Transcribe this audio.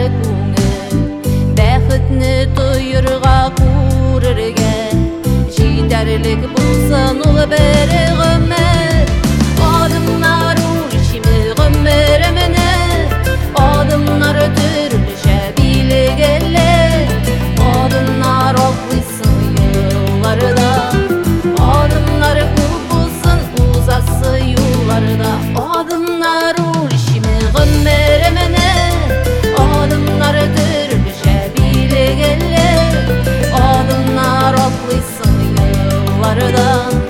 көңіл бәхітні тойырға көрерге жетерлік болсын ол бір ғұмыр адамдар өлшемі ғұмырымыны адамдар түрліше билегелі адамдар оқлысын yollarda adımlar көп болсын uzası yollarda adımlar өлшемі ғұмырымыны adımlar түрліше билегелі adımlar оқлысын yollarda